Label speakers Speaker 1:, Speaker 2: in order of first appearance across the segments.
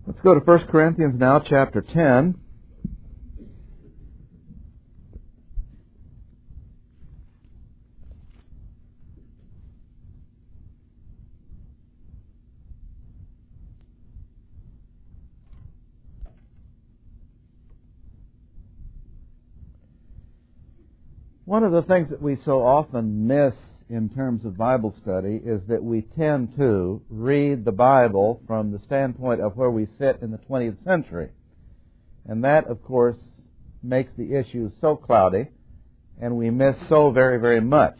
Speaker 1: Let's go to 1 Corinthians now, chapter 10. One of the things that we so often miss in terms of Bible study is that we tend to read the Bible from the standpoint of where we sit in the 20th century. And that, of course, makes the issue so cloudy, and we miss so very, very much.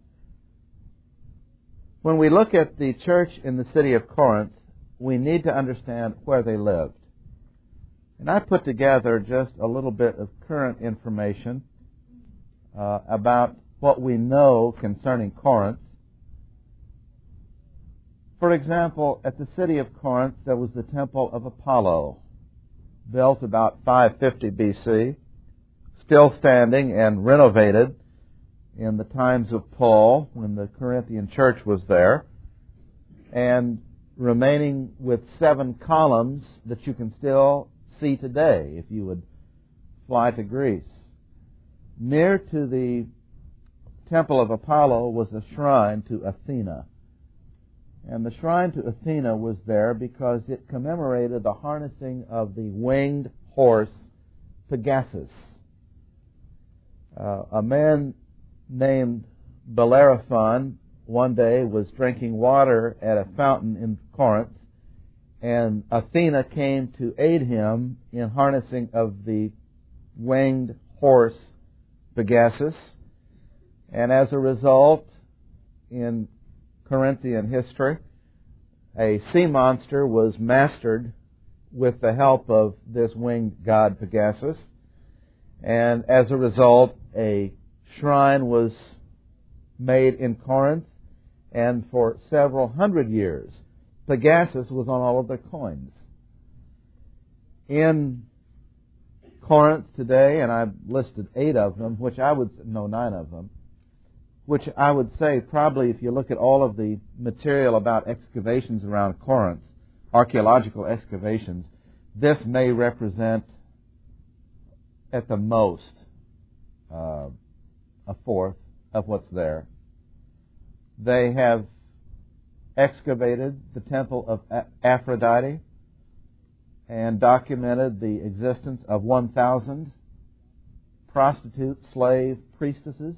Speaker 1: When we look at the church in the city of Corinth, we need to understand where they lived. And I put together just a little bit of current information about what we know concerning Corinth. For example, at the city of Corinth, there was the temple of Apollo, built about 550 BC, still standing and renovated in the times of Paul when the Corinthian church was there, and remaining with 7 columns that you can still see today if you would fly to Greece. Near to the temple of Apollo was a shrine to Athena. And the shrine to Athena was there because it commemorated the harnessing of the winged horse Pegasus. A man named Bellerophon one day was drinking water at a fountain in Corinth, and Athena came to aid him in harnessing of the winged horse Pegasus. And as a result, in Corinthian history, a sea monster was mastered with the help of this winged god Pegasus. And as a result, a shrine was made in Corinth, and for several hundred years, Pegasus was on all of their coins. In Corinth today, and I've listed 8 of them, 9 of them, which I would say probably if you look at all of the material about excavations around Corinth, archaeological excavations, this may represent at the most a fourth of what's there. They have excavated the temple of Aphrodite and documented the existence of 1,000 prostitute slave priestesses.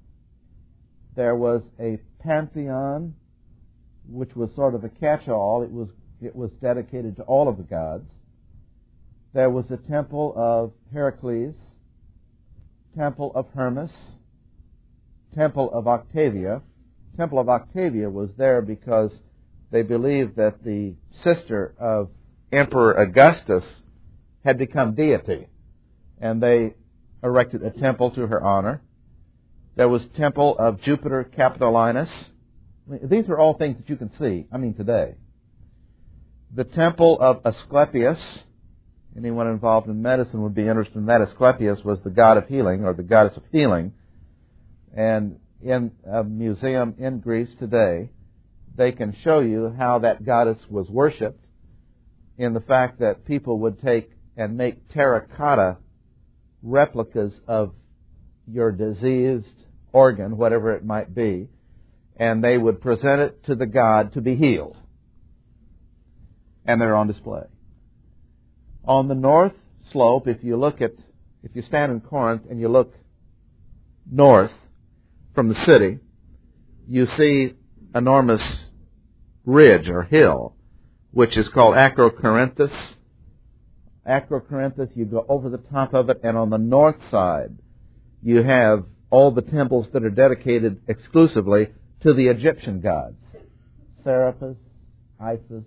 Speaker 1: There was a pantheon, which was sort of a catch-all. It was dedicated to all of the gods. There was a temple of Heracles, temple of Hermes, temple of Octavia. Temple of Octavia was there because they believed that the sister of Emperor Augustus had become deity, and they erected a temple to her honor. There was temple of Jupiter Capitolinus. These are all things that you can see, today. The temple of Asclepius. Anyone involved in medicine would be interested in that. Asclepius was the god of healing, or the goddess of healing. And in a museum in Greece today, they can show you how that goddess was worshipped, in the fact that people would take and make terracotta replicas of your diseased organ, whatever it might be, and they would present it to the god to be healed. And they're on display. On the north slope, if you stand in Corinth and you look north from the city, you see enormous ridge or hill, which is called Acrocorinthus. Acrocorinthus, you go over the top of it, and on the north side, you have all the temples that are dedicated exclusively to the Egyptian gods. Serapis, Isis.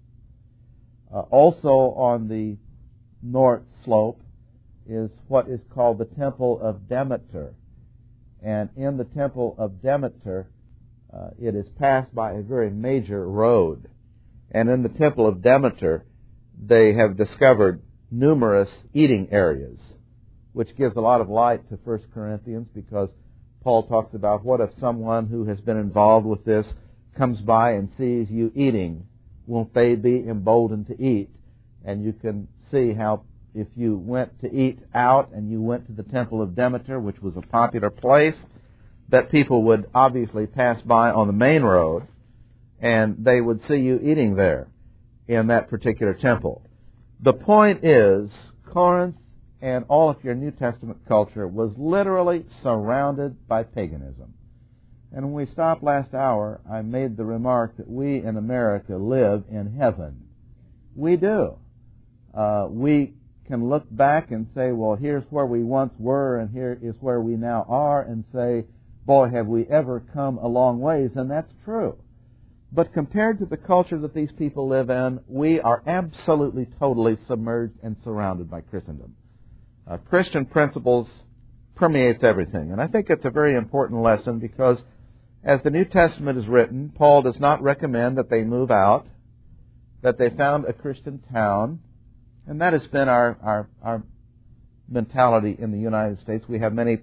Speaker 1: Also on the north slope is what is called the Temple of Demeter. And in the Temple of Demeter, it is passed by a very major road. And in the Temple of Demeter, they have discovered numerous eating areas, which gives a lot of light to 1 Corinthians, because Paul talks about what if someone who has been involved with this comes by and sees you eating? Won't they be emboldened to eat? And you can see how if you went to eat out and you went to the Temple of Demeter, which was a popular place, that people would obviously pass by on the main road, and they would see you eating there in that particular temple. The point is, Corinth and all of your New Testament culture was literally surrounded by paganism. And when we stopped last hour, I made the remark that we in America live in heaven. We do. We can look back and say, well, here's where we once were and here is where we now are, and say, boy, have we ever come a long ways, and that's true. But compared to the culture that these people live in, we are absolutely, totally submerged and surrounded by Christendom. Christian principles permeates everything. And I think it's a very important lesson because as the New Testament is written, Paul does not recommend that they move out, that they found a Christian town, and that has been our mentality in the United States. We have many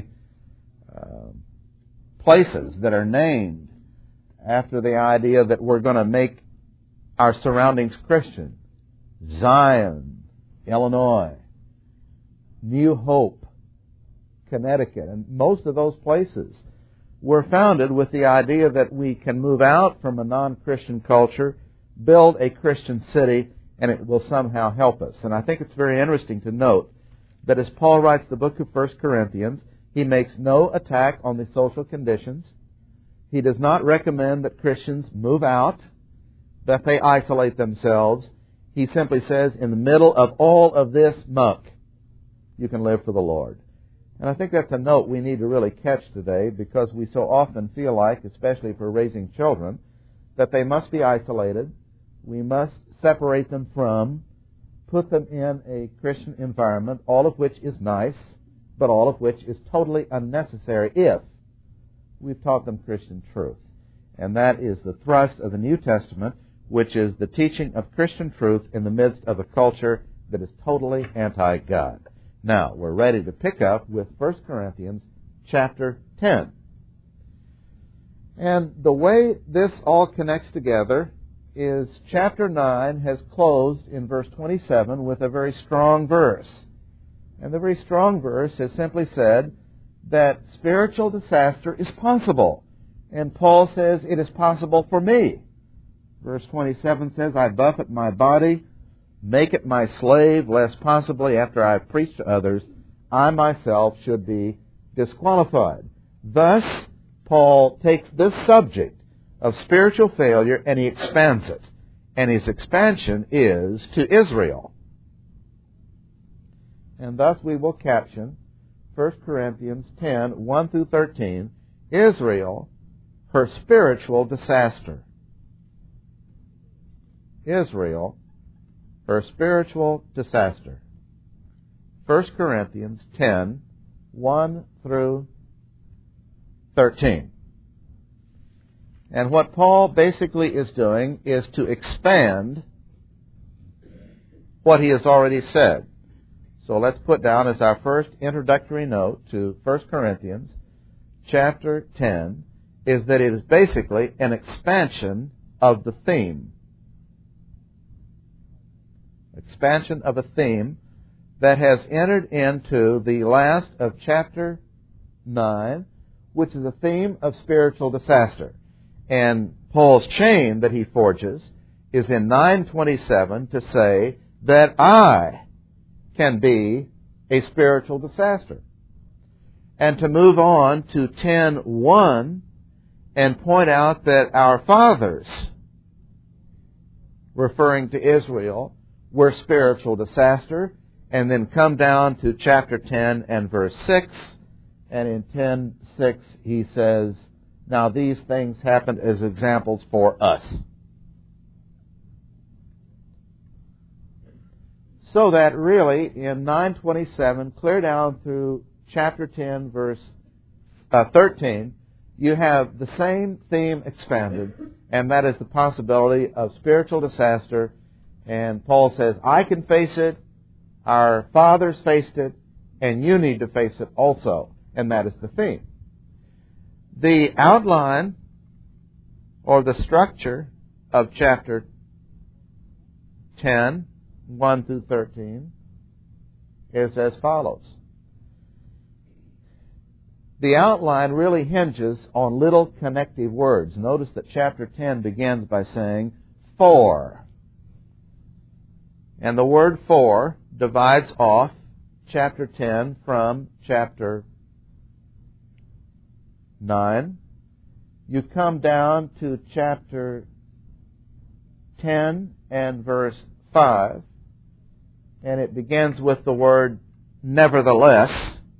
Speaker 1: places that are named after the idea that we're going to make our surroundings Christian. Zion, Illinois, New Hope, Connecticut, and most of those places were founded with the idea that we can move out from a non-Christian culture, build a Christian city, and it will somehow help us. And I think it's very interesting to note that as Paul writes the book of 1 Corinthians, he makes no attack on the social conditions. He does not recommend that Christians move out, that they isolate themselves. He simply says, in the middle of all of this muck, you can live for the Lord. And I think that's a note we need to really catch today, because we so often feel like, especially if we're raising children, that they must be isolated. We must separate them from, put them in a Christian environment, all of which is nice, but all of which is totally unnecessary if we've taught them Christian truth. And that is the thrust of the New Testament, which is the teaching of Christian truth in the midst of a culture that is totally anti-God. Now, we're ready to pick up with 1 Corinthians chapter 10. And the way this all connects together is chapter 9 has closed in verse 27 with a very strong verse. And the very strong verse has simply said that spiritual disaster is possible. And Paul says it is possible for me. Verse 27 says, I buffet my body, make it my slave, lest possibly after I have preached to others, I myself should be disqualified. Thus, Paul takes this subject of spiritual failure and he expands it. And his expansion is to Israel. And thus we will caption 1 Corinthians 10, 1 through 13, Israel, her spiritual disaster. Israel, her spiritual disaster. 1 Corinthians 10, 1 through 13. And what Paul basically is doing is to expand what he has already said. So let's put down as our first introductory note to 1 Corinthians chapter 10 is that it is basically an expansion of the theme. Expansion of a theme that has entered into the last of chapter 9, which is a theme of spiritual disaster. And Paul's chain that he forges is in 9:27 to say that I can be a spiritual disaster. And to move on to 10:1 and point out that our fathers, referring to Israel, were spiritual disaster, and then come down to chapter 10 and verse 6, and in 10:6 he says, now these things happened as examples for us. So that really in 9:27, clear down through chapter 10 verse 13, you have the same theme expanded, and that is the possibility of spiritual disaster. And Paul says, I can face it, our fathers faced it, and you need to face it also. And that is the theme. The outline or the structure of chapter 10 1 through 13 is as follows. The outline really hinges on little connective words. Notice that chapter 10 begins by saying, for. And the word for divides off chapter 10 from chapter 9. You come down to chapter 10 and verse 5, and it begins with the word nevertheless.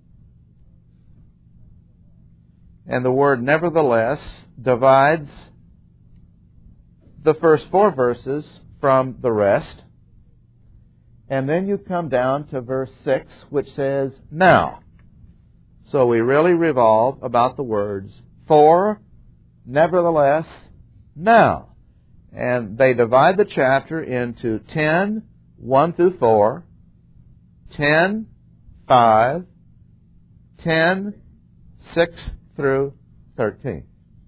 Speaker 1: And the word nevertheless divides the first 4 verses from the rest. And then you come down to verse 6, which says, now. So we really revolve about the words for, nevertheless, now. And they divide the chapter into 10, 1 through 4, 10, 5, 10, 6 through 13.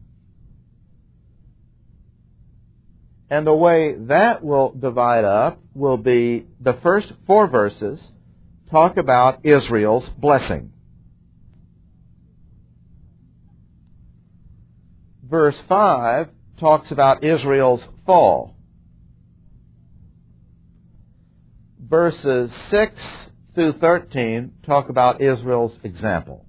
Speaker 1: And the way that will divide up will be the first 4 verses talk about Israel's blessing. Verse 5 talks about Israel's fall. Verses 6 through 13 talk about Israel's example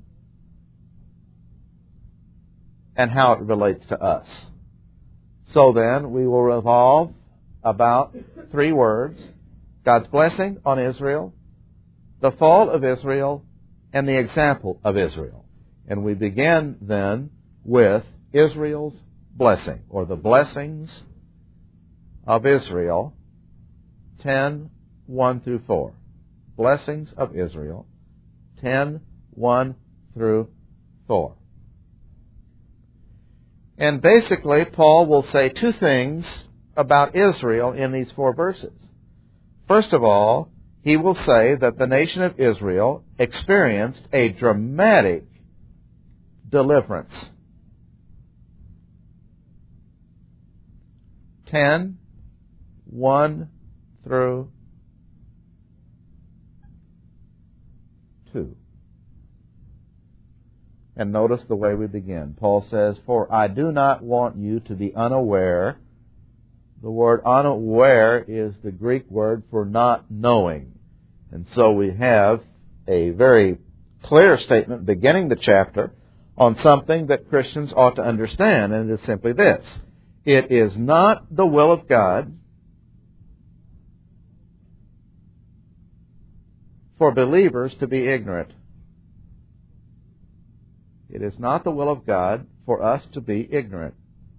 Speaker 1: and how it relates to us. So then, we will revolve about 3 words: God's blessing on Israel, the fall of Israel, and the example of Israel. And we begin then with Israel's blessing, or the blessings of Israel, 10, 1 through 4. Blessings of Israel, 10, 1 through 4. And basically, Paul will say 2 things about Israel in these 4 verses. First of all, he will say that the nation of Israel experienced a dramatic deliverance. 10, 1 through 2. And notice the way we begin. Paul says, for I do not want you to be unaware. The word unaware is the Greek word for not knowing. And so we have a very clear statement beginning the chapter on something that Christians ought to understand, and it is simply this. It is not the will of God for believers to be ignorant. It is not the will of God for us to be ignorant.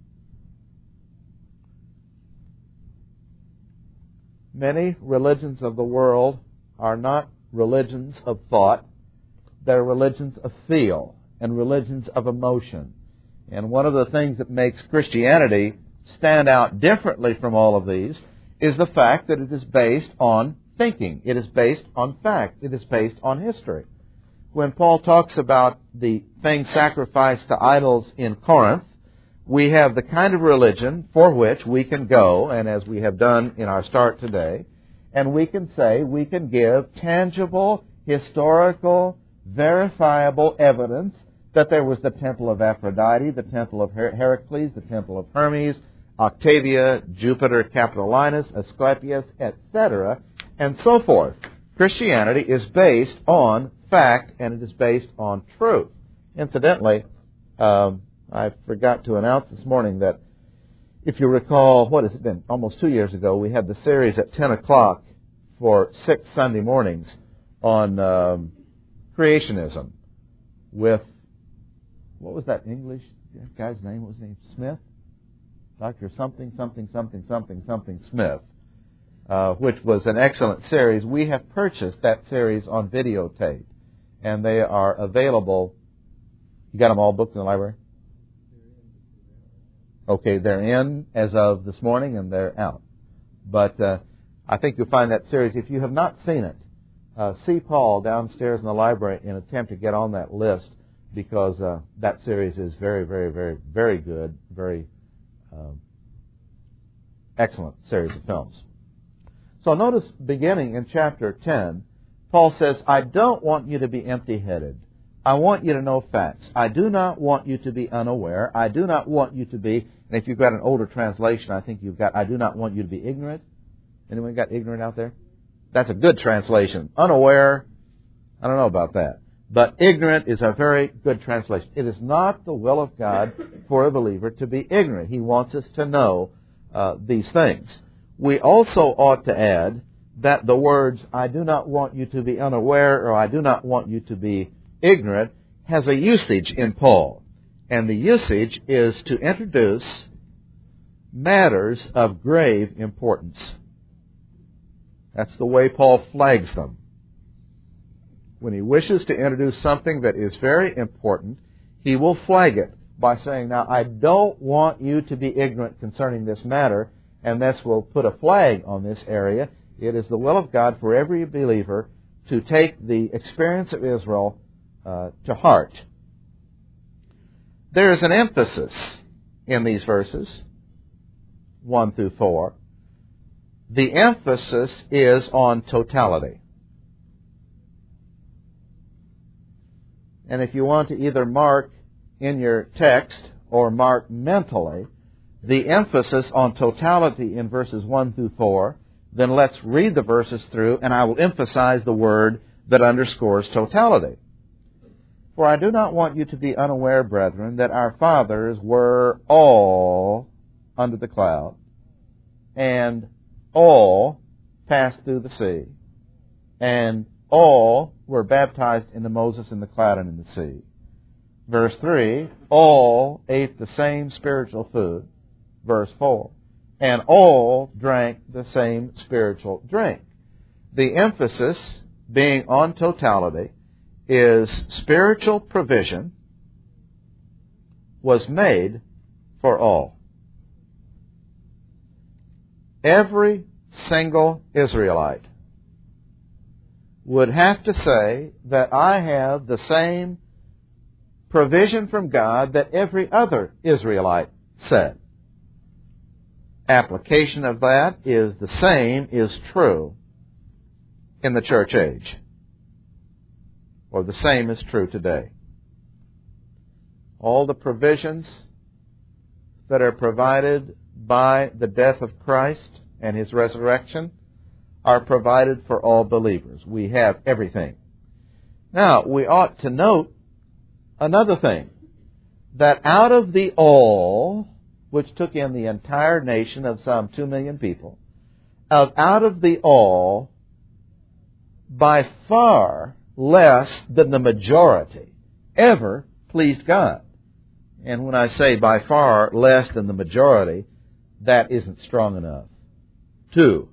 Speaker 1: Many religions of the world are not religions of thought. They're religions of feel and religions of emotion. And one of the things that makes Christianity stand out differently from all of these is the fact that it is based on thinking. It is based on fact. It is based on history. When Paul talks about the things sacrificed to idols in Corinth, we have the kind of religion for which we can go, and as we have done in our start today, and we can say, we can give tangible, historical, verifiable evidence that there was the temple of Aphrodite, the temple of Heracles, the temple of Hermes, Octavia, Jupiter, Capitolinus, Asclepius, etc., and so forth. Christianity is based on fact, and it is based on truth. Incidentally, I forgot to announce this morning that if you recall, what has it been? Almost 2 years ago, we had the series at 10 o'clock for 6 Sunday mornings on creationism with, what was that English guy's name? What was his name? Smith? Dr. something Smith, which was an excellent series. We have purchased that series on videotape, and they are available. You got them all booked in the library? Okay, they're in as of this morning, and they're out. But I think you'll find that series. If you have not seen it, see Paul downstairs in the library and attempt to get on that list, because that series is very, very, very, very good, very excellent series of films. So notice beginning in chapter 10, Paul says, I don't want you to be empty-headed. I want you to know facts. I do not want you to be unaware. I do not want you to be, and if you've got an older translation, I think you've got, I do not want you to be ignorant. Anyone got ignorant out there? That's a good translation. Unaware, I don't know about that. But ignorant is a very good translation. It is not the will of God for a believer to be ignorant. He wants us to know these things. We also ought to add that the words, I do not want you to be unaware, or I do not want you to be ignorant, has a usage in Paul. And the usage is to introduce matters of grave importance. That's the way Paul flags them. When he wishes to introduce something that is very important, he will flag it by saying, now, I don't want you to be ignorant concerning this matter, and this will put a flag on this area. It is the will of God for every believer to take the experience of Israel to heart. There is an emphasis in these verses, 1 through 4. The emphasis is on totality. And if you want to either mark in your text or mark mentally the emphasis on totality in verses 1 through 4, then let's read the verses through, and I will emphasize the word that underscores totality. For I do not want you to be unaware, brethren, that our fathers were all under the cloud, and all passed through the sea, and all were baptized into Moses in the cloud and in the sea. Verse 3, all ate the same spiritual food. Verse 4, and all drank the same spiritual drink. The emphasis being on totality is spiritual provision was made for all. Every single Israelite would have to say that I have the same provision from God that every other Israelite said. Application of that is the same is true in the church age, or the same is true today. All the provisions that are provided by the death of Christ and His resurrection are provided for all believers. We have everything. Now, we ought to note another thing, that out of the all, which took in the entire nation of some 2 million people, out of the all, by far less than the majority ever pleased God. And when I say by far less than the majority, that isn't strong enough. Two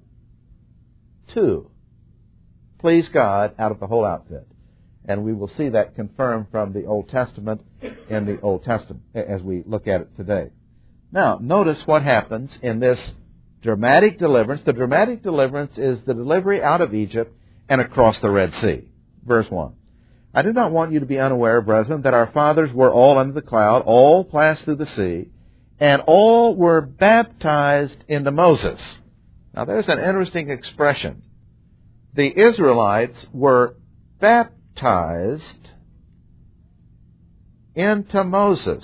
Speaker 1: please God out of the whole outfit. And we will see that confirmed from the Old Testament in the Old Testament as we look at it today. Now, notice what happens in this dramatic deliverance. The dramatic deliverance is the delivery out of Egypt and across the Red Sea. Verse 1. I do not want you to be unaware, brethren, that our fathers were all under the cloud, all passed through the sea, and all were baptized into Moses. Now, there's an interesting expression. The Israelites were baptized into Moses.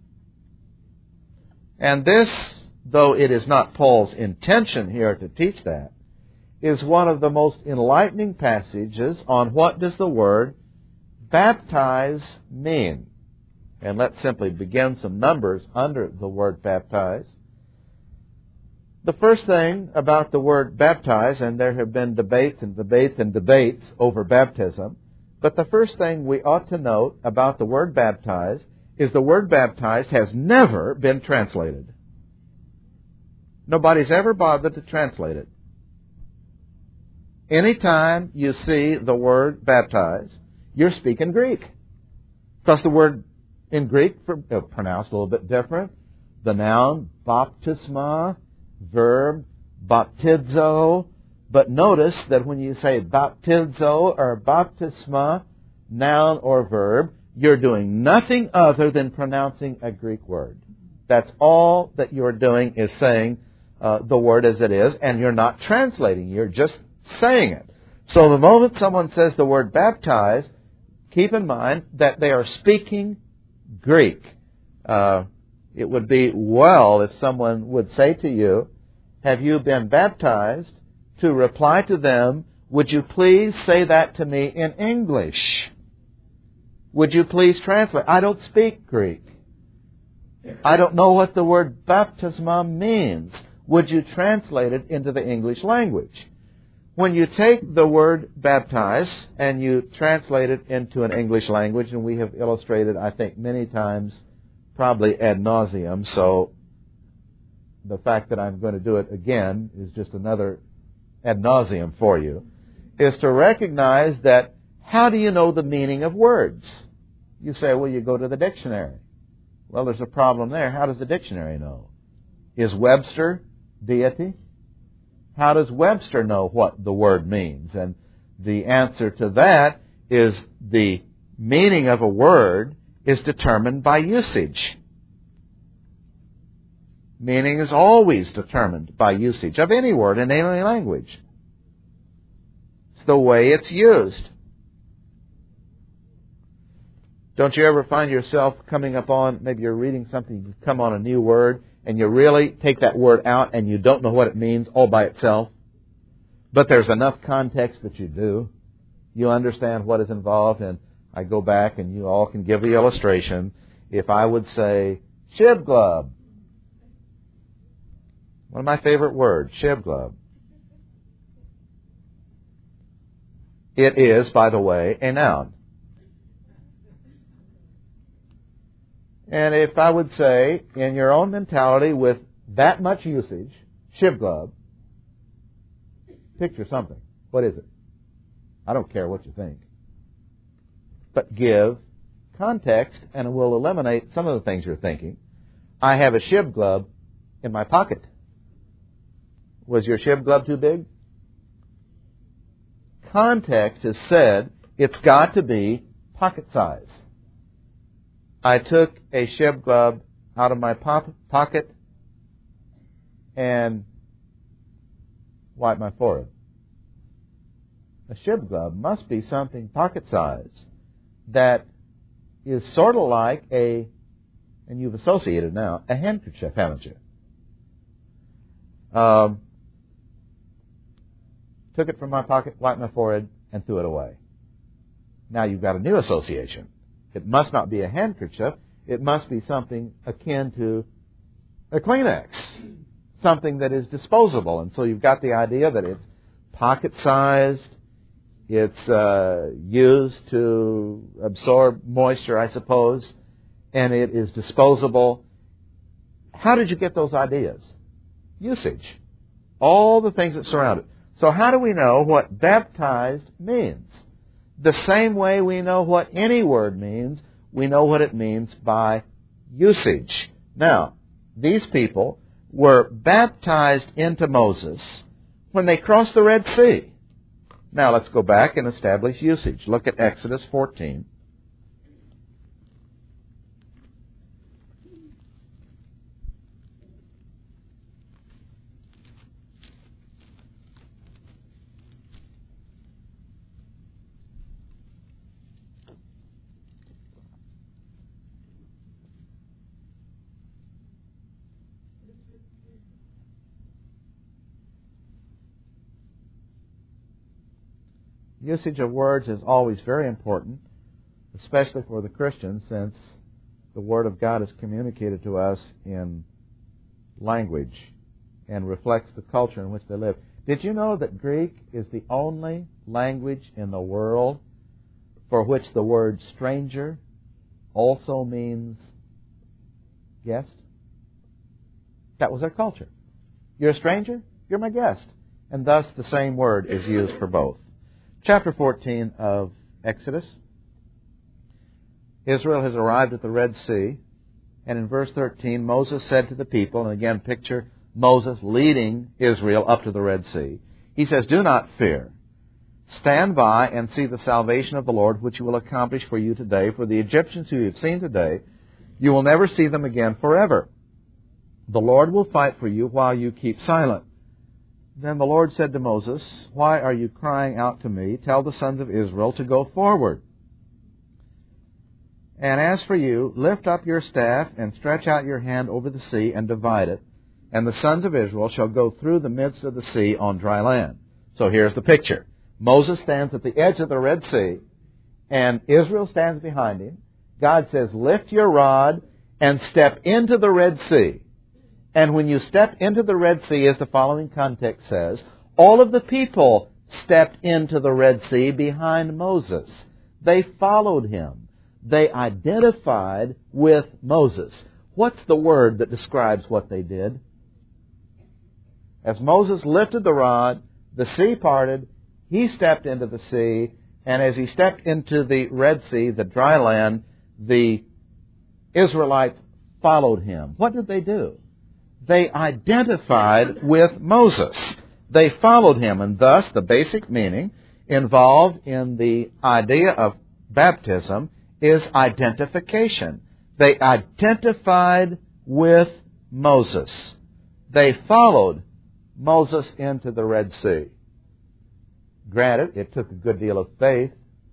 Speaker 1: And this, though it is not Paul's intention here to teach that, is one of the most enlightening passages on what does the word baptize mean. And let's simply begin some numbers under the word baptize. The first thing about the word baptize, and there have been debates and debates and debates over baptism, but the first thing we ought to note about the word baptize is the word baptized has never been translated. Nobody's ever bothered to translate it. Anytime you see the word baptize, you're speaking Greek. Because the word in Greek, pronounced a little bit different, the noun baptisma, verb baptizo, but notice that when you say baptizo or baptisma, noun or verb, you're doing nothing other than pronouncing a Greek word. That's all that you're doing is saying the word as it is, and you're not translating. You're just saying it. So the moment someone says the word baptize, keep in mind that they are speaking Greek. It would be well if someone would say to you, have you been baptized? To reply to them, would you please say that to me in English? Would you please translate? I don't speak Greek. I don't know what the word baptisma means. Would you translate it into the English language? When you take the word baptize and you translate it into an English language, and we have illustrated, I think, many times, probably ad nauseum, so the fact that I'm going to do it again is just another ad nauseum for you, is to recognize that how do you know the meaning of words? You say, well, you go to the dictionary. Well, there's a problem there. How does the dictionary know? Is Webster deity? How does Webster know what the word means? And the answer to that is the meaning of a word is determined by usage. Meaning is always determined by usage of any word in any language. It's the way it's used. Don't you ever find yourself coming upon, maybe you're reading something, you come on a new word, and you really take that word out and you don't know what it means all by itself, but there's enough context that you do. You understand what is involved, and I go back and you all can give the illustration. If I would say, shib glove. One of my favorite words, shib glove. It is, by the way, a noun. And if I would say, in your own mentality with that much usage, shib glove, picture something. What is it? I don't care what you think. But give context, and it will eliminate some of the things you're thinking. I have a shib glove in my pocket. Was your shib glove too big? Context has said it's got to be pocket size. I took a shib glove out of my pocket and wiped my forehead. A shib glove must be something pocket size that is sort of like and you've associated now, a handkerchief, haven't you? Took it from my pocket, wiped my forehead, and threw it away. Now you've got a new association. It must not be a handkerchief. It must be something akin to a Kleenex, something that is disposable. And so you've got the idea that it's pocket-sized, it's used to absorb moisture, I suppose, and it is disposable. How did you get those ideas? Usage. All the things that surround it. So how do we know what baptized means? The same way we know what any word means, we know what it means by usage. Now, these people were baptized into Moses when they crossed the Red Sea. Now, let's go back and establish usage. Look at Exodus 14. Usage of words is always very important, especially for the Christian, since the Word of God is communicated to us in language and reflects the culture in which they live. Did you know that Greek is the only language in the world for which the word stranger also means guest? That was their culture. You're a stranger, you're my guest. And thus the same word is used for both. Chapter 14 of Exodus. Israel has arrived at the Red Sea, and in verse 13, Moses said to the people, and again picture Moses leading Israel up to the Red Sea. He says, "Do not fear. Stand by and see the salvation of the Lord, which He will accomplish for you today. For the Egyptians who you have seen today, you will never see them again forever. The Lord will fight for you while you keep silent." Then the Lord said to Moses, "Why are you crying out to me? Tell the sons of Israel to go forward. And as for you, lift up your staff and stretch out your hand over the sea and divide it, and the sons of Israel shall go through the midst of the sea on dry land." So here's the picture. Moses stands at the edge of the Red Sea, and Israel stands behind him. God says, "Lift your rod and step into the Red Sea." And when you step into the Red Sea, as the following context says, all of the people stepped into the Red Sea behind Moses. They followed him. They identified with Moses. What's the word that describes what they did? As Moses lifted the rod, the sea parted, he stepped into the sea, and as he stepped into the Red Sea, the dry land, the Israelites followed him. What did they do? They identified with Moses. They followed him, and thus the basic meaning involved in the idea of baptism is identification. They identified with Moses. They followed Moses into the Red Sea. Granted, it took a good deal of faith.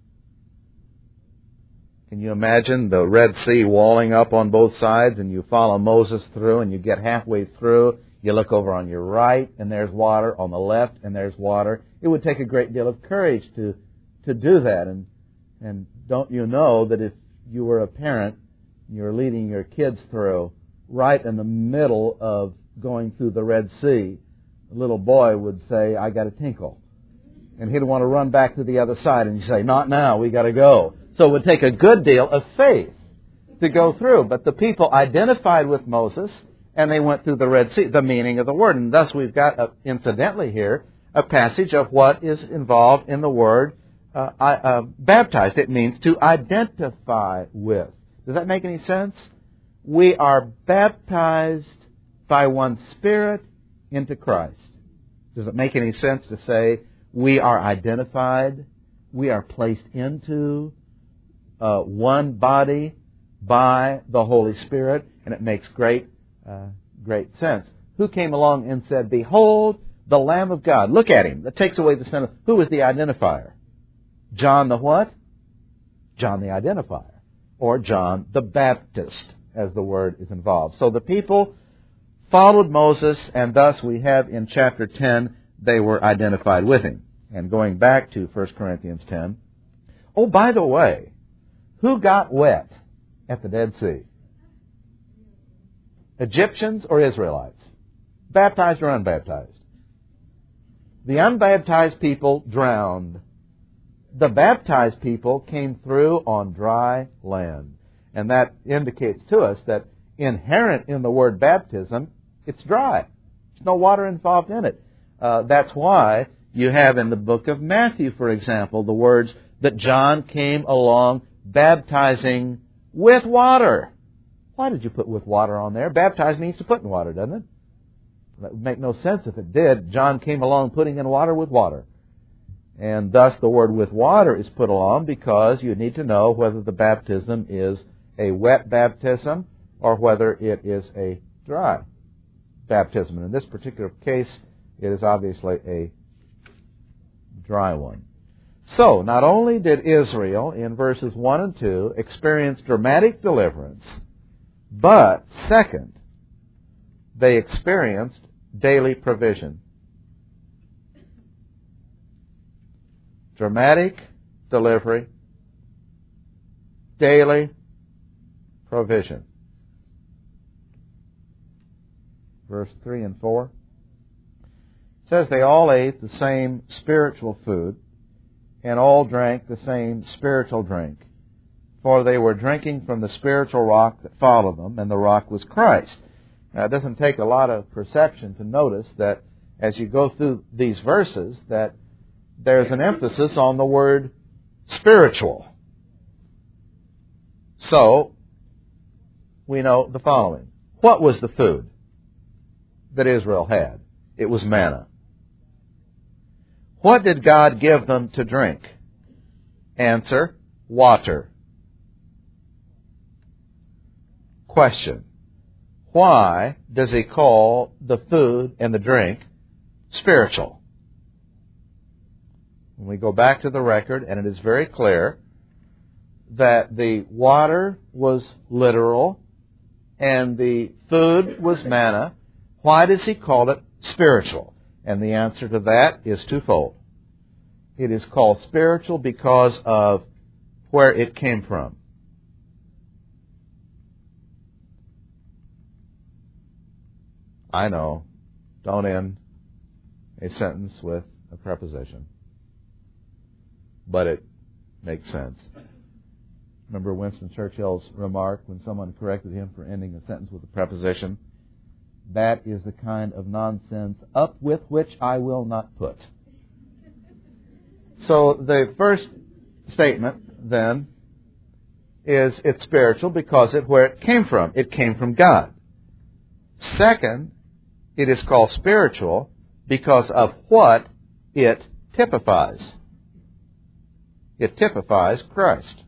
Speaker 1: Can you imagine the Red Sea walling up on both sides, and you follow Moses through, and you get halfway through, you look over on your right, and there's water, on the left, and there's water. It would take a great deal of courage to do that. And don't you know that if you were a parent, you were leading your kids through, right in the middle of going through the Red Sea, a little boy would say, "I got a tinkle." And he'd want to run back to the other side, and you say, "Not now, we got to go." So it would take a good deal of faith to go through. But the people identified with Moses, and they went through the Red Sea, the meaning of the word. And thus we've got, incidentally here, a passage of what is involved in the word baptized. It means to identify with. Does that make any sense? We are baptized by one Spirit into Christ. Does it make any sense to say we are identified, we are placed into one body by the Holy Spirit, and it makes great sense. Who came along and said, "Behold, the Lamb of God." Look at him. That takes away the sin of... Who was the identifier? John the what? John the identifier. Or John the Baptist, as the word is involved. So the people followed Moses, and thus we have in chapter 10, they were identified with him. And going back to 1 Corinthians 10, oh, by the way, who got wet at the Dead Sea? Egyptians or Israelites? Baptized or unbaptized? The unbaptized people drowned. The baptized people came through on dry land. And that indicates to us that inherent in the word baptism, it's dry. There's no water involved in it. That's why you have in the book of Matthew, for example, the words that John came along baptizing with water. Why did you put with water on there? Baptize means to put in water, doesn't it? That would make no sense if it did. John came along putting in water with water. And thus the word with water is put along because you need to know whether the baptism is a wet baptism or whether it is a dry baptism. And in this particular case, it is obviously a dry one. So, not only did Israel, in verses 1 and 2, experience dramatic deliverance, but, second, they experienced daily provision. Dramatic delivery, daily provision. Verse 3 and 4. It says they all ate the same spiritual food and all drank the same spiritual drink, for they were drinking from the spiritual rock that followed them, and the rock was Christ. Now, it doesn't take a lot of perception to notice that as you go through these verses, that there's an emphasis on the word spiritual. So, we know the following. What was the food that Israel had? It was manna. What did God give them to drink? Answer, water. Question. why does he call the food and the drink spiritual? When we go back to the record, and it is very clear that the water was literal and the food was manna, why does he call it spiritual? And the answer to that is twofold. It is called spiritual because of where it came from. I know, don't end a sentence with a preposition, but it makes sense. Remember Winston Churchill's remark when someone corrected him for ending a sentence with a preposition? That is the kind of nonsense up with which I will not put. So the first statement, then, is it's spiritual because of where it came from. It came from God. Second, it is called spiritual because of what it typifies. It typifies Christ.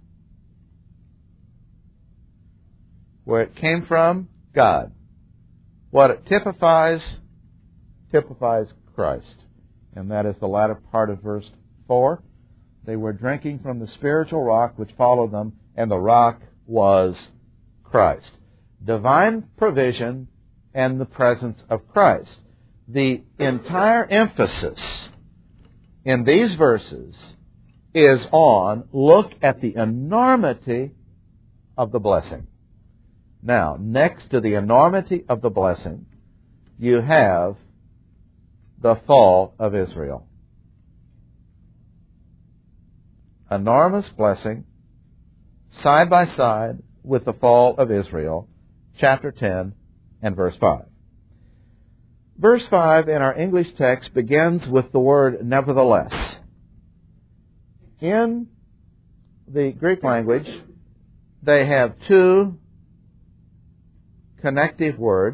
Speaker 1: Where it came from, God. What it typifies Christ. And that is the latter part of verse 4. They were drinking from the spiritual rock which followed them, and the rock was Christ. Divine provision and the presence of Christ. The entire emphasis in these verses is on look at the enormity of the blessing. Now, next to the enormity of the blessing, you have the fall of Israel. Enormous blessing, side by side with the fall of Israel, chapter 10 and verse 5. Verse 5 in our English text begins with the word nevertheless. In the Greek language, they have two connective words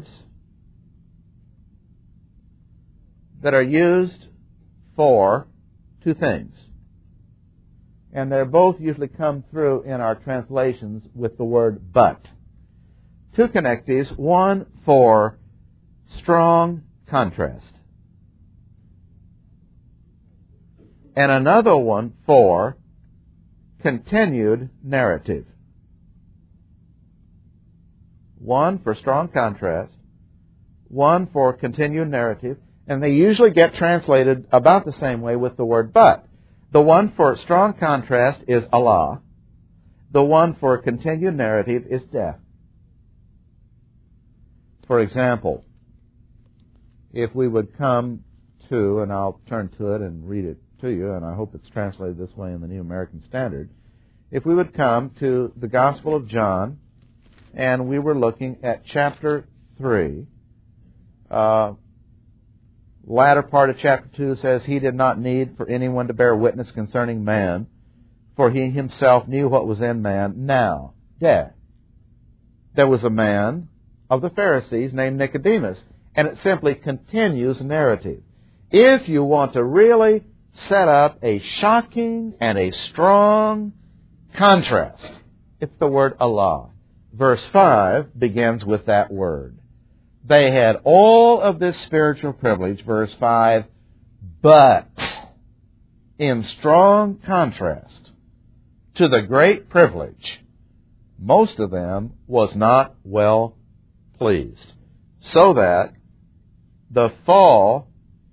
Speaker 1: that are used for two things. And they both usually come through in our translations with the word but. Two connectives, one for strong contrast, and another one for continued narrative. One for strong contrast, one for continued narrative, and they usually get translated about the same way with the word but. The one for strong contrast is Allah. The one for continued narrative is death. For example, if we would come to, and I'll turn to it and read it to you, and I hope it's translated this way in the New American Standard. If we would come to the Gospel of John, and we were looking at chapter 3, latter part of chapter 2 says, He did not need for anyone to bear witness concerning man, for He Himself knew what was in man. Now, death. There was a man of the Pharisees named Nicodemus, and it simply continues narrative. If you want to really set up a shocking and a strong contrast, it's the word Allah. Verse 5 begins with that word. They had all of this spiritual privilege, verse 5, but in strong contrast to the great privilege, most of them was not well pleased. So that the fall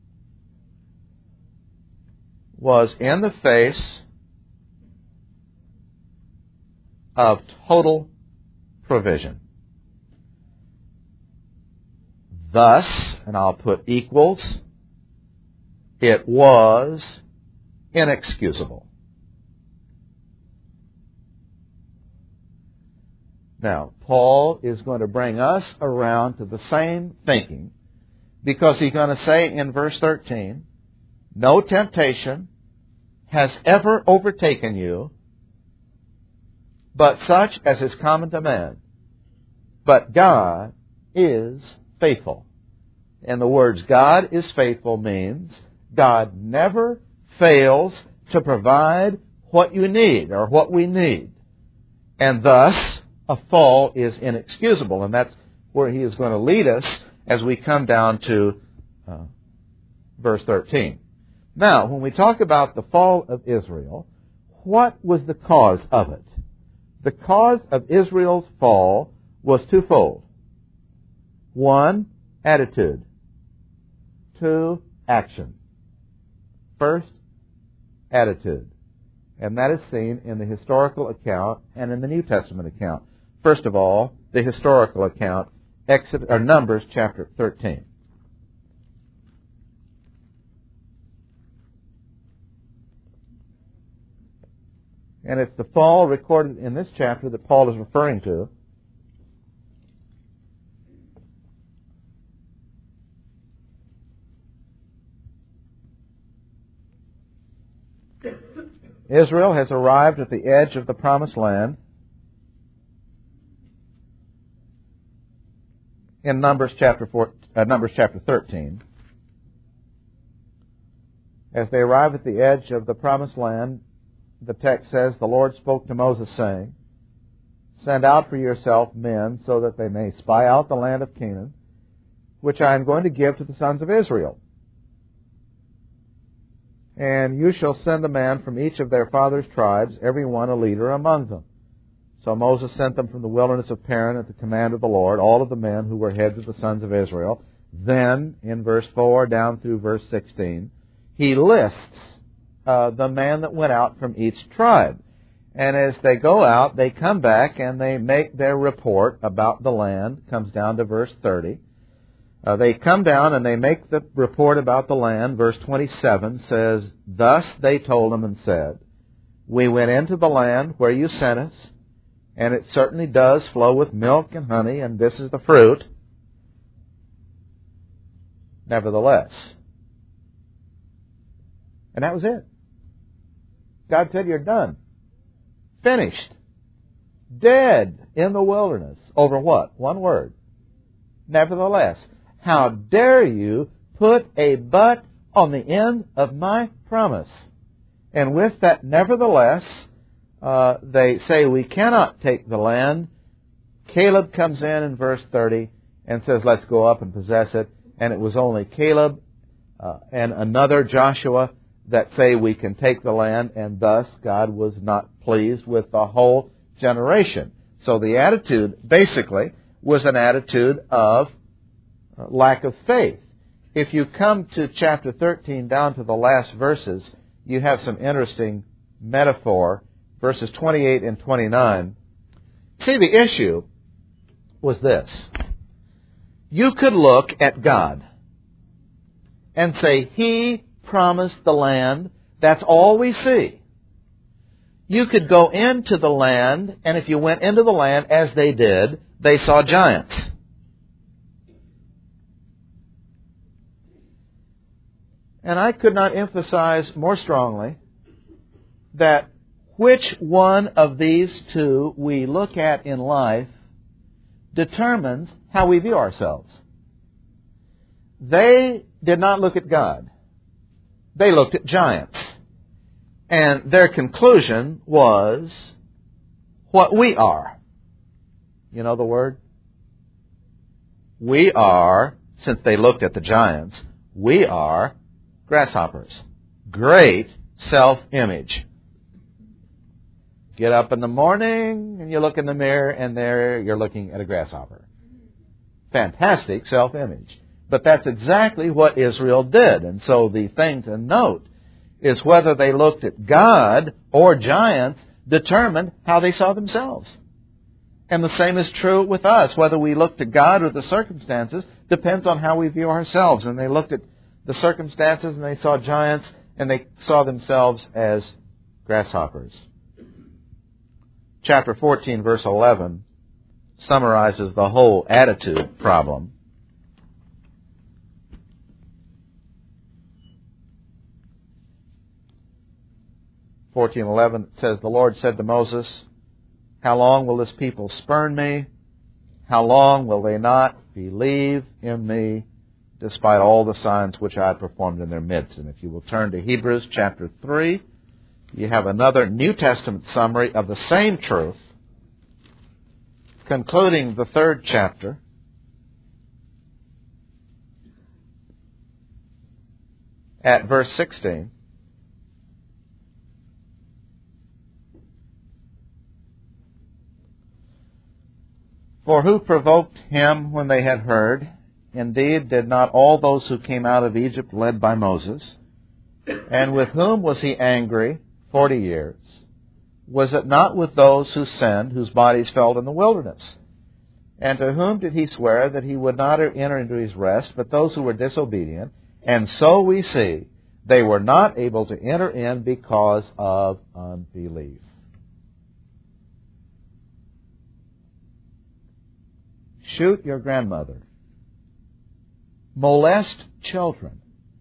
Speaker 1: was in the face of total provision. Thus, and I'll put equals, it was inexcusable. Now, Paul is going to bring us around to the same thinking, because he's going to say in verse 13, no temptation has ever overtaken you, but such as is common to man. But God is faithful. And the words God is faithful means God never fails to provide what you need or what we need. And thus, a fall is inexcusable. And that's where he is going to lead us as we come down to verse 13. Now, when we talk about the fall of Israel, what was the cause of it? The cause of Israel's fall was twofold. 1, attitude. 2, action. First, attitude. And that is seen in the historical account and in the New Testament account. First of all, the historical account, Numbers chapter 13. And it's the fall recorded in this chapter that Paul is referring to. Israel has arrived at the edge of the promised land in Numbers chapter 13. As they arrive at the edge of the promised land, the text says, the Lord spoke to Moses, saying, send out for yourself men so that they may spy out the land of Canaan, which I am going to give to the sons of Israel. And you shall send a man from each of their fathers' tribes, every one a leader among them. So Moses sent them from the wilderness of Paran at the command of the Lord, all of the men who were heads of the sons of Israel. Then, in verse 4 down through verse 16, he lists the man that went out from each tribe. And as they go out, they come back and they make their report about the land. Comes down to verse 30. They come down and they make the report about the land. Verse 27 says, thus they told him and said, we went into the land where you sent us, and it certainly does flow with milk and honey, and this is the fruit. Nevertheless. And that was it. God said, you're done. Finished. Dead in the wilderness. Over what? One word. Nevertheless. How dare you put a but on the end of my promise? And with that nevertheless, they say we cannot take the land. Caleb comes in verse 30 and says, let's go up and possess it. And it was only Caleb and another Joshua that say we can take the land, and thus God was not pleased with the whole generation. So the attitude basically was an attitude of lack of faith. If you come to chapter 13 down to the last verses, you have some interesting metaphor, verses 28 and 29. See, the issue was this. You could look at God and say, He promised the land. That's all we see. You could go into the land, and if you went into the land, as they did, they saw giants. And I could not emphasize more strongly that which one of these two we look at in life determines how we view ourselves. They did not look at God. They looked at giants. And their conclusion was what we are. You know the word? We are, since they looked at the giants, we are grasshoppers. Great self-image. Get up in the morning and you look in the mirror and there you're looking at a grasshopper. Fantastic self-image. But that's exactly what Israel did. And so the thing to note is whether they looked at God or giants determined how they saw themselves. And the same is true with us. Whether we look to God or the circumstances depends on how we view ourselves. And they looked at the circumstances and they saw giants and they saw themselves as grasshoppers. Chapter 14, verse 11 summarizes the whole attitude problem. 14:11 says, the Lord said to Moses, how long will this people spurn me? How long will they not believe in me, despite all the signs which I have performed in their midst? And if you will turn to Hebrews chapter 3, you have another New Testament summary of the same truth, concluding the 3rd chapter at verse 16. For who provoked him when they had heard? Indeed, did not all those who came out of Egypt led by Moses? And with whom was he angry 40 years? Was it not with those who sinned, whose bodies fell in the wilderness? And to whom did he swear that he would not enter into his rest, but those who were disobedient? And so we see they were not able to enter in because of unbelief. Shoot your grandmother. Molest children.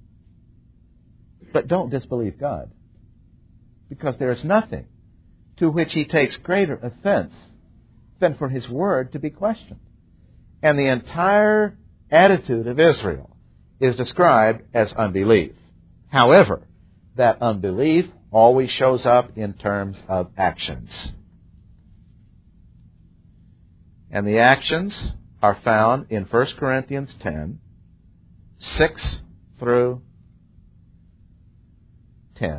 Speaker 1: But don't disbelieve God, because there is nothing to which he takes greater offense than for his word to be questioned. And the entire attitude of Israel is described as unbelief. However, that unbelief always shows up in terms of actions. And the actions are found in 1 Corinthians 10, 6 through 10.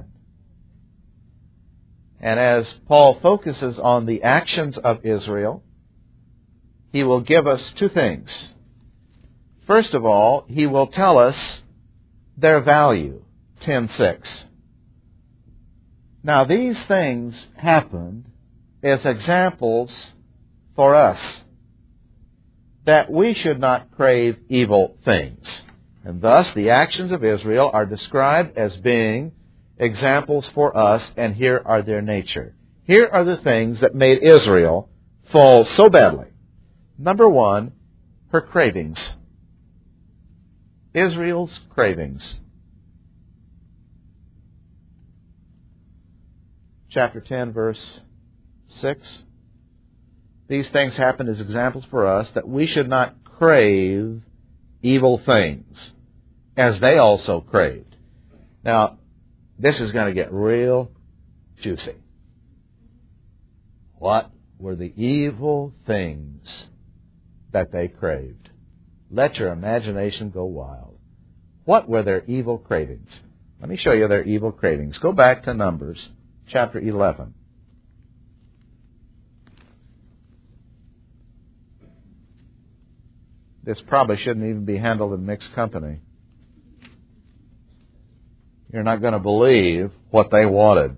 Speaker 1: And as Paul focuses on the actions of Israel, he will give us two things. First of all, he will tell us their value, 10:6. Now, these things happened as examples for us, that we should not crave evil things. And thus, the actions of Israel are described as being examples for us, and here are their nature. Here are the things that made Israel fall so badly. Number one, her cravings. Israel's cravings. Chapter 10, verse 6. These things happen as examples for us, that we should not crave evil things, as they also craved. Now, this is going to get real juicy. What were the evil things that they craved? Let your imagination go wild. What were their evil cravings? Let me show you their evil cravings. Go back to Numbers, chapter 11. This probably shouldn't even be handled in mixed company. You're not going to believe what they wanted.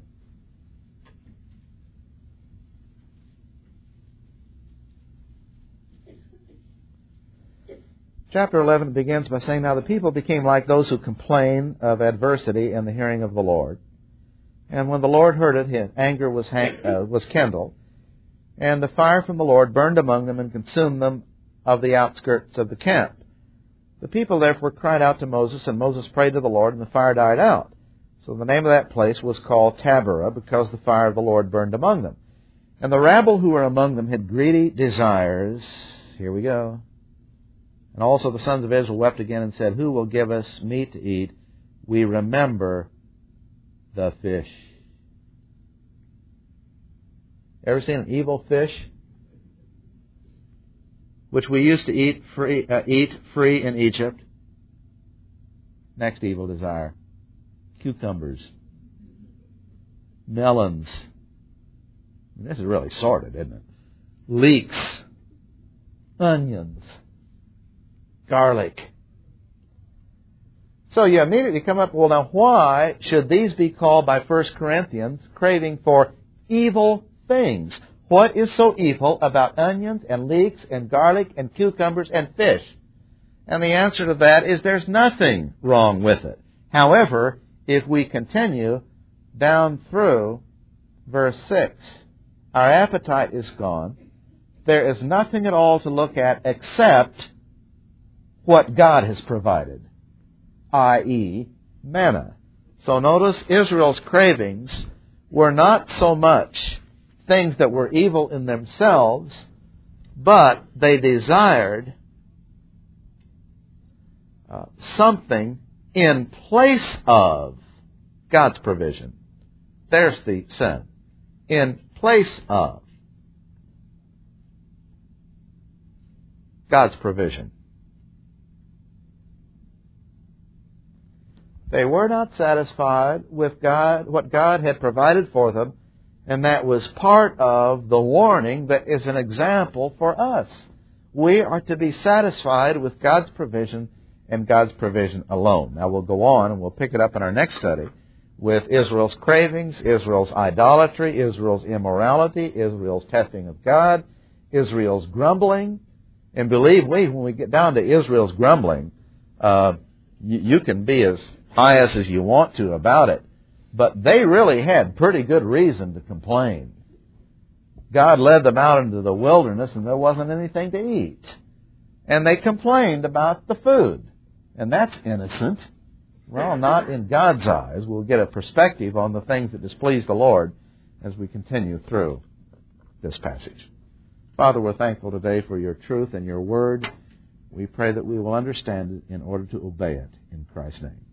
Speaker 1: Chapter 11 begins by saying, Now the people became like those who complain of adversity in the hearing of the Lord. And when the Lord heard it, his anger was kindled, and the fire from the Lord burned among them and consumed them of the outskirts of the camp. The people therefore cried out to Moses, and Moses prayed to the Lord, and the fire died out. So the name of that place was called Taberah, because the fire of the Lord burned among them. And the rabble who were among them had greedy desires. Here we go. And also the sons of Israel wept again and said, Who will give us meat to eat? We remember the fish. Ever seen an evil fish? Which we used to eat free in Egypt. Next evil desire. Cucumbers. Melons. This is really sordid, isn't it? Leeks. Onions. Garlic. So you immediately come up, well, now why should these be called by 1 Corinthians craving for evil things? What is so evil about onions and leeks and garlic and cucumbers and fish? And the answer to that is there's nothing wrong with it. However, if we continue down through verse 6, our appetite is gone. There is nothing at all to look at except what God has provided, i.e., manna. So notice Israel's cravings were not so much things that were evil in themselves, but they desired something in place of God's provision. There's the sin. In place of God's provision. They were not satisfied with God, what God had provided for them, and that was part of the warning that is an example for us. We are to be satisfied with God's provision and God's provision alone. Now we'll go on and we'll pick it up in our next study with Israel's cravings, Israel's idolatry, Israel's immorality, Israel's testing of God, Israel's grumbling. And believe me, when we get down to Israel's grumbling, you can be as pious as you want to about it, but they really had pretty good reason to complain. God led them out into the wilderness and there wasn't anything to eat. And they complained about the food. And that's innocent. Well, not in God's eyes. We'll get a perspective on the things that displease the Lord as we continue through this passage. Father, we're thankful today for your truth and your word. We pray that we will understand it in order to obey it. In Christ's name.